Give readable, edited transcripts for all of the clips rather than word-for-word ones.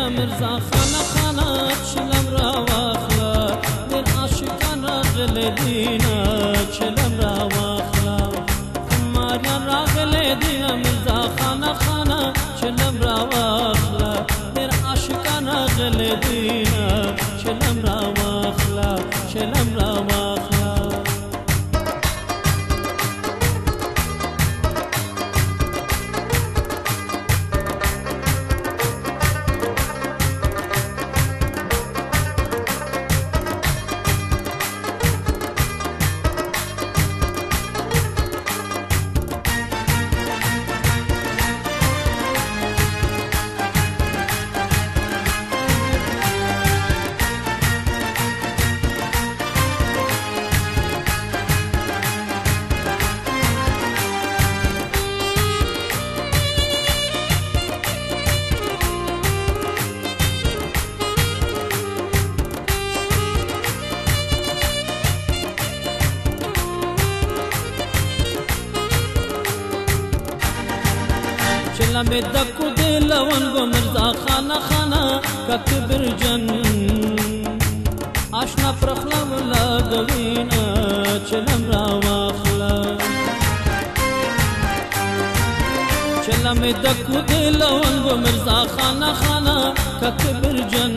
دینه مرزا خانه چلم را واخلا دل عاشقان راغل دینه چلم را واخلا خماریان راغل دینه مرزا خانه چلم را واخلا دل عاشقان راغل دینه چلم را واخلا چلم را واخلا چلم دکو دلون گو مرزا خانه ککبر جن آشنا پرخلا ولا گوینا چلم را واخلا چلم دکو دلون گو مرزا خانه ککبر جن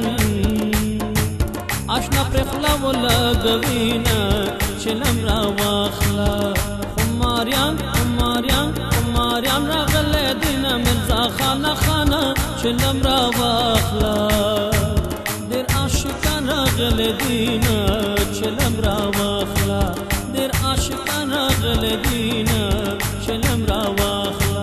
آشنا پرخلا ولا گوینا چلم را واخلا خماریان راغل دینه مرزا خانه چلم را واخلا دیر عاشقان راغل دینه چلم را واخلا دیر عاشقان راغل دینه چلم را واخلا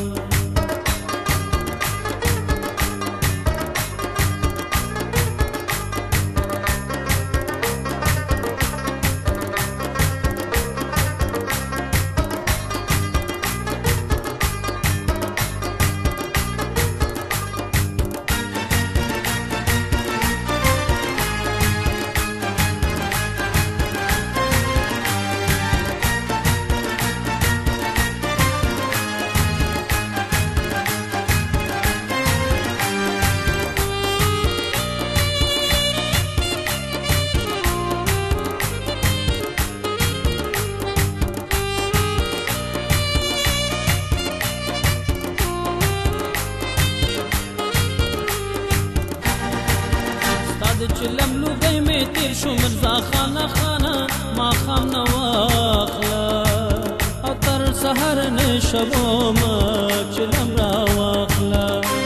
چلم لوگی میں تیر شو مرزا خانه ما خام نواخلا او تر سهر نشبو ما چلم را واخلا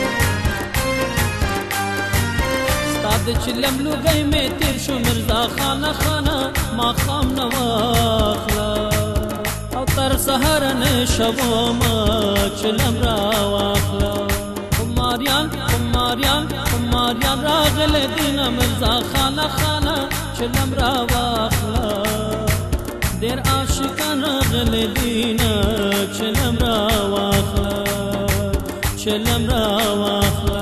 ستاد چلم لوگی میں تیر شو مرزا خانه ما خام نواخلا او تر سهر نشبو ما چلم را واخلا خماریان راغل دینه مرزا خانه چلم را واخلا دیر عاشقان راغل دینه چلم را واخلا چلم را واخلا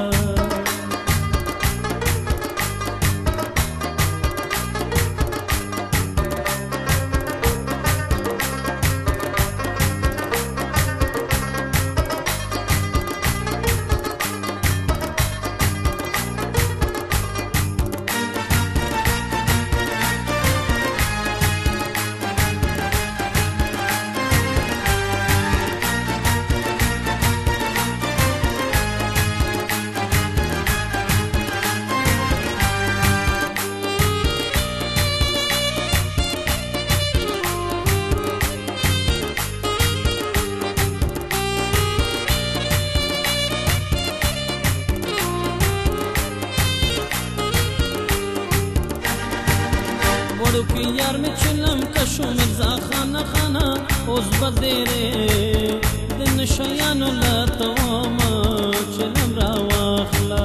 وړو کې یار مې چلم کشو مرزا خانه اوس بدیره د نشیانو لا توما چلم را واخلا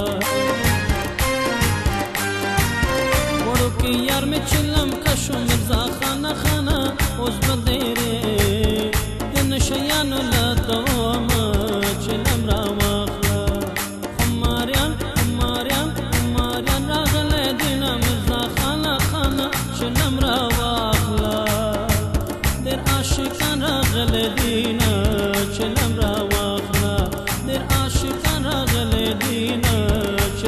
وړو کې یار مې چلم کشو مرزا خانه اوس بدیره د نشیانو لا توما چلم را واخلا خماریان راغل دینه مرزا خانه چلم را واخلا دیر عاشقان راغل دینه چلم را واخلا دیر عاشقان راغل دینه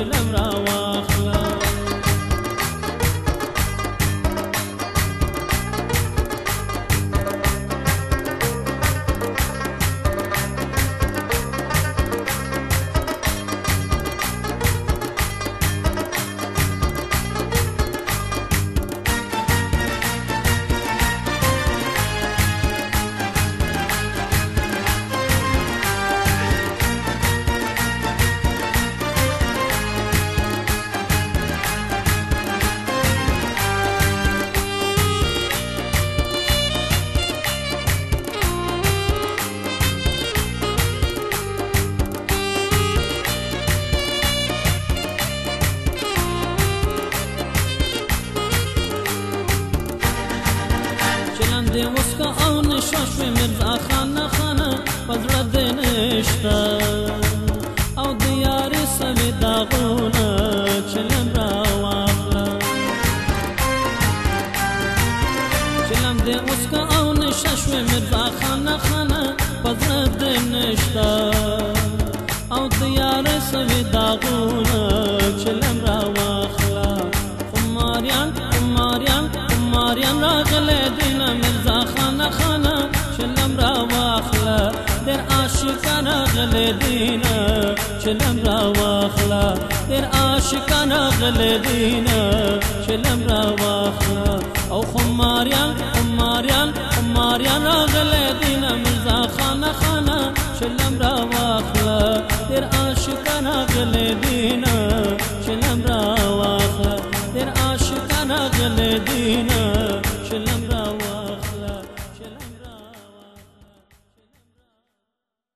خانه خانه پزړه دې نشته او د یار سوي داغونه چلم را واخلا خماریان خماریان خماریان راغله دینه مرزا خانه خانه چلم را واخلا در عاشقان راغله دینه چلم را واخلا در عاشقان راغله دینه چلم را واخلا او خماریان خماریان خماریان راغله دینه مرزا خانه خانه چلم را واخلا در عاشقان راغله دینه چلم را واخلا در عاشقان راغله دینه